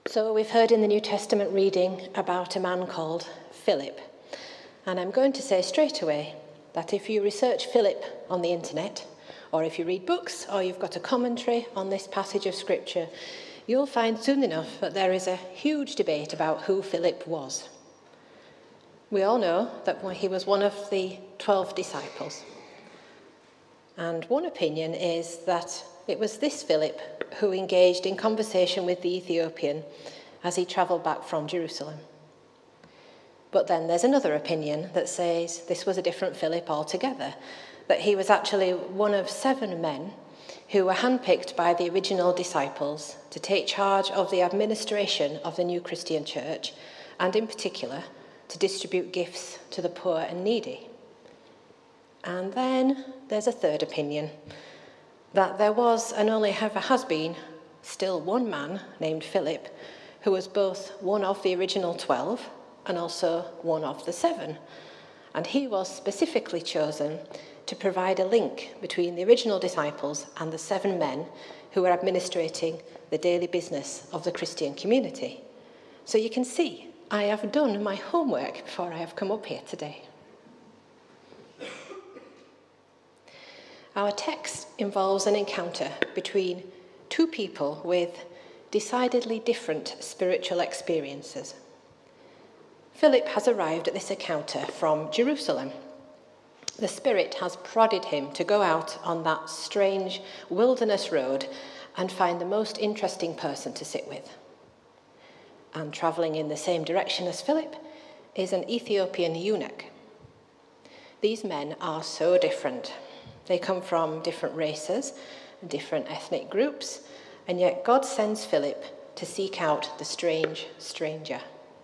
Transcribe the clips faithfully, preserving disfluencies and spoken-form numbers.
So we've heard in the New Testament reading about a man called Philip. And I'm going to say straight away that if you research Philip on the internet, or if you read books, or you've got a commentary on this passage of Scripture, you'll find soon enough that there is a huge debate about who Philip was. We all know that he was one of the twelve disciples. And one opinion is that it was this Philip who engaged in conversation with the Ethiopian as he travelled back from Jerusalem. But then there's another opinion that says this was a different Philip altogether, that he was actually one of seven men who were handpicked by the original disciples to take charge of the administration of the new Christian church, and in particular, to distribute gifts to the poor and needy. And then there's a third opinion, that there was, and only ever has been, still one man named Philip, who was both one of the original twelve and also one of the seven. And he was specifically chosen to provide a link between the original disciples and the seven men who were administrating the daily business of the Christian community. So you can see, I have done my homework before I have come up here today. Our text involves an encounter between two people with decidedly different spiritual experiences. Philip has arrived at this encounter from Jerusalem. The Spirit has prodded him to go out on that strange wilderness road and find the most interesting person to sit with. And travelling in the same direction as Philip is an Ethiopian eunuch. These men are so different. They come from different races, different ethnic groups, and yet God sends Philip to seek out the strange stranger.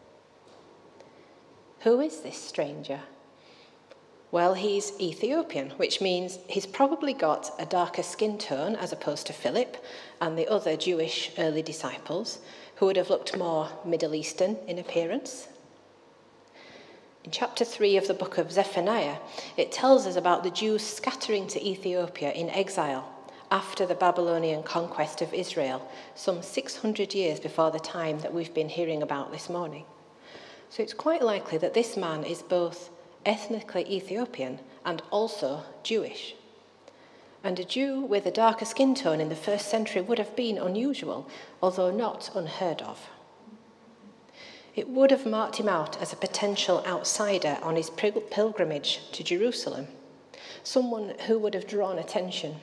Who is this stranger? Well, he's Ethiopian, which means he's probably got a darker skin tone as opposed to Philip and the other Jewish early disciples, who would have looked more Middle Eastern in appearance. In chapter three of the book of Zephaniah, it tells us about the Jews scattering to Ethiopia in exile after the Babylonian conquest of Israel, some six hundred years before the time that we've been hearing about this morning. So it's quite likely that this man is both ethnically Ethiopian and also Jewish. And a Jew with a darker skin tone in the first century would have been unusual, although not unheard of. It would have marked him out as a potential outsider on his pilgrimage to Jerusalem, someone who would have drawn attention.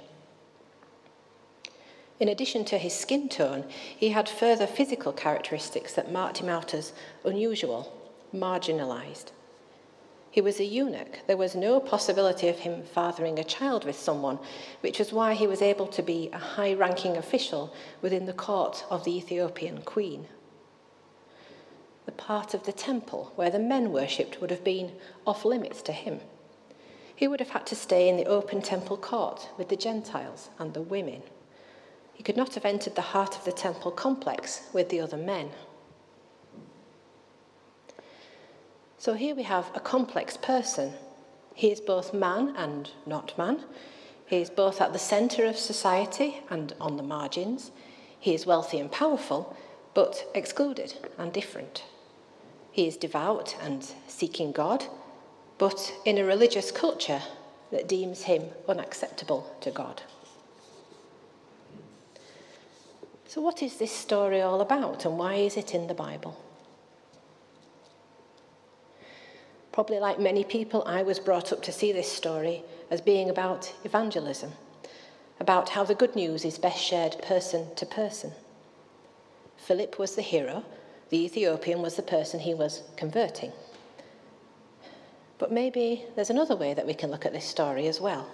In addition to his skin tone, he had further physical characteristics that marked him out as unusual, marginalised. He was a eunuch. There was no possibility of him fathering a child with someone, which was why he was able to be a high-ranking official within the court of the Ethiopian queen. The part of the temple where the men worshipped would have been off limits to him. He would have had to stay in the open temple court with the Gentiles and the women. He could not have entered the heart of the temple complex with the other men. So here we have a complex person. He is both man and not man. He is both at the centre of society and on the margins. He is wealthy and powerful, but excluded and different. He is devout and seeking God, but in a religious culture that deems him unacceptable to God. So what is this story all about, and why is it in the Bible? Probably like many people, I was brought up to see this story as being about evangelism, about how the good news is best shared person to person. Philip was the hero. The Ethiopian was the person he was converting. But maybe there's another way that we can look at this story as well.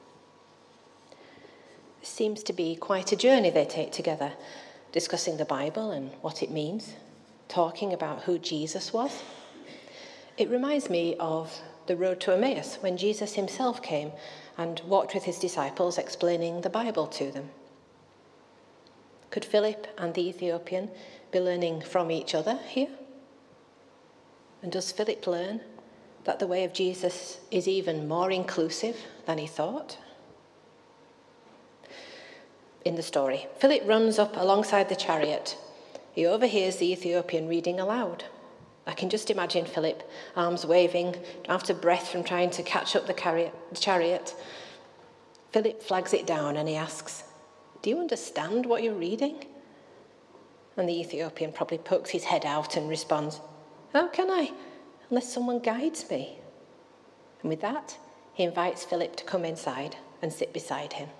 It seems to be quite a journey they take together, discussing the Bible and what it means, talking about who Jesus was. It reminds me of the road to Emmaus, when Jesus himself came and walked with his disciples, explaining the Bible to them. Could Philip and the Ethiopian be learning from each other here? And does Philip learn that the way of Jesus is even more inclusive than he thought? In the story, Philip runs up alongside the chariot he overhears the Ethiopian reading aloud. I can just imagine Philip, arms waving, out of breath from trying to catch up the chariot. Philip flags it down and he asks, "Do you understand what you're reading?" And the Ethiopian probably pokes his head out and responds, "How can I, unless someone guides me?" And with that, he invites Philip to come inside and sit beside him.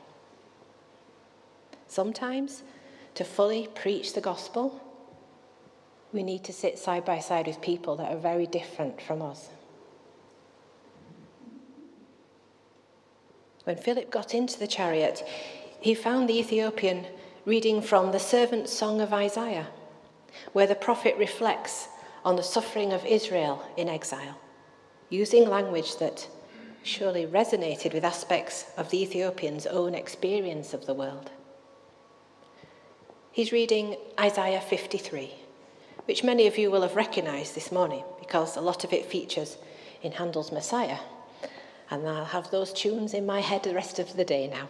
Sometimes, to fully preach the gospel, we need to sit side by side with people that are very different from us. When Philip got into the chariot, he found the Ethiopian reading from the servant's song of Isaiah, where the prophet reflects on the suffering of Israel in exile, using language that surely resonated with aspects of the Ethiopian's own experience of the world. He's reading Isaiah fifty-three, which many of you will have recognised this morning because a lot of it features in Handel's Messiah, and I'll have those tunes in my head the rest of the day now.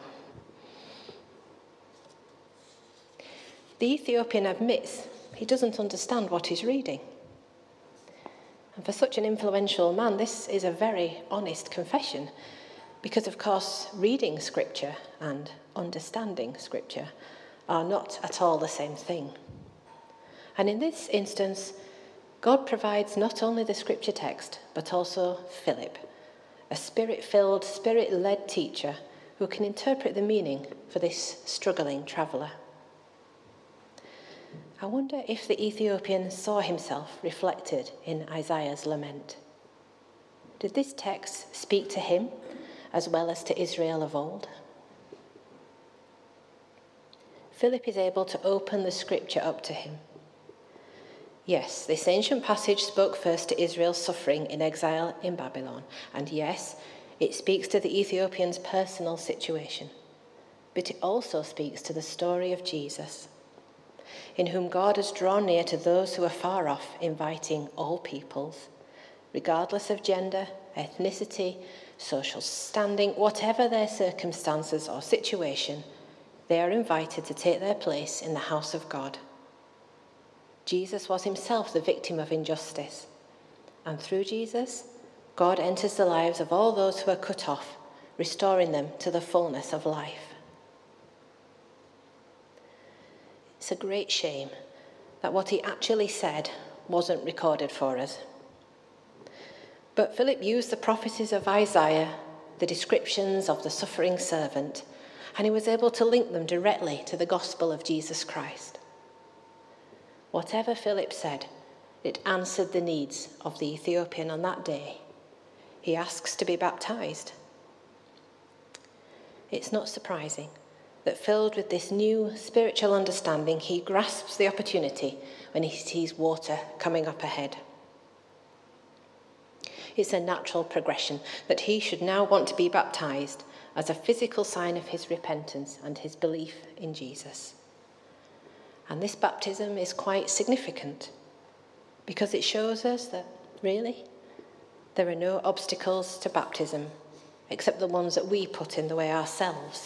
The Ethiopian admits he doesn't understand what he's reading. And for such an influential man, this is a very honest confession, because of course reading scripture and understanding scripture are not at all the same thing. And in this instance, God provides not only the scripture text, but also Philip, a spirit-filled, spirit-led teacher who can interpret the meaning for this struggling traveller. I wonder if the Ethiopian saw himself reflected in Isaiah's lament. Did this text speak to him as well as to Israel of old? Philip is able to open the scripture up to him. Yes, this ancient passage spoke first to Israel's suffering in exile in Babylon, and yes, it speaks to the Ethiopian's personal situation, but it also speaks to the story of Jesus, in whom God has drawn near to those who are far off, inviting all peoples, regardless of gender, ethnicity, social standing, whatever their circumstances or situation, they are invited to take their place in the house of God. Jesus was himself the victim of injustice, and through Jesus, God enters the lives of all those who are cut off, restoring them to the fullness of life. It's a great shame that what he actually said wasn't recorded for us. But Philip used the prophecies of Isaiah, the descriptions of the suffering servant, and he was able to link them directly to the gospel of Jesus Christ. Whatever Philip said, it answered the needs of the Ethiopian on that day. He asks to be baptized. It's not surprising that filled with this new spiritual understanding, he grasps the opportunity when he sees water coming up ahead. It's a natural progression that he should now want to be baptized as a physical sign of his repentance and his belief in Jesus. And this baptism is quite significant because it shows us that, really, there are no obstacles to baptism except the ones that we put in the way ourselves.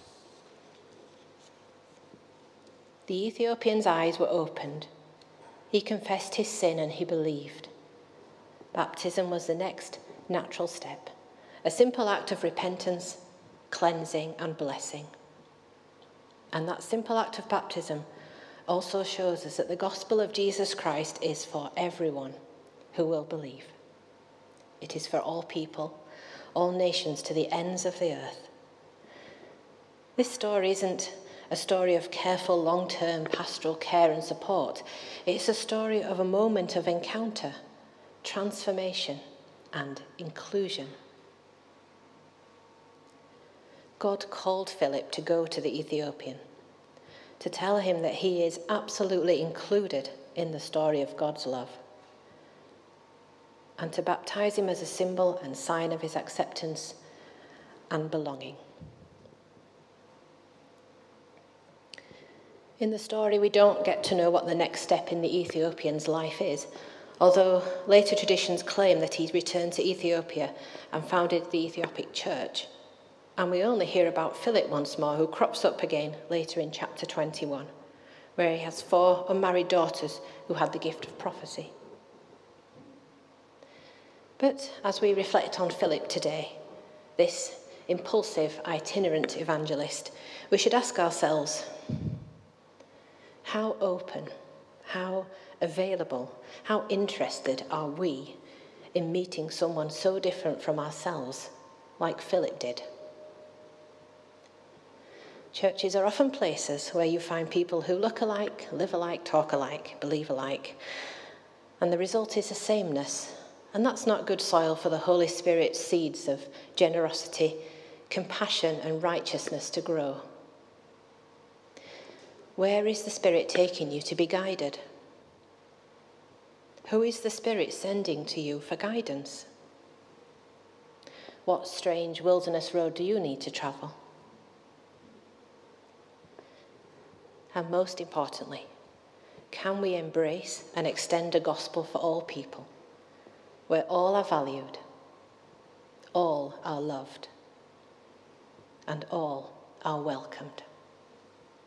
The Ethiopian's eyes were opened. He confessed his sin and he believed. Baptism was the next natural step, a simple act of repentance, cleansing and blessing. And that simple act of baptism also shows us that the gospel of Jesus Christ is for everyone who will believe. It is for all people, all nations, to the ends of the earth. This story isn't a story of careful long-term pastoral care and support. It's a story of a moment of encounter, transformation, and inclusion. God called Philip to go to the Ethiopian, to tell him that he is absolutely included in the story of God's love, and to baptize him as a symbol and sign of his acceptance and belonging. In the story, we don't get to know what the next step in the Ethiopian's life is, although later traditions claim that he returned to Ethiopia and founded the Ethiopic Church. And we only hear about Philip once more, who crops up again later in chapter twenty-one, where he has four unmarried daughters who had the gift of prophecy. But as we reflect on Philip today, this impulsive, itinerant evangelist, we should ask ourselves, how open, how available, how interested are we in meeting someone so different from ourselves, like Philip did? Churches are often places where you find people who look alike, live alike, talk alike, believe alike, and the result is a sameness. And that's not good soil for the Holy Spirit's seeds of generosity, compassion, and righteousness to grow. Where is the Spirit taking you to be guided? Who is the Spirit sending to you for guidance? What strange wilderness road do you need to travel? And most importantly, can we embrace and extend a gospel for all people, where all are valued, all are loved, and all are welcomed?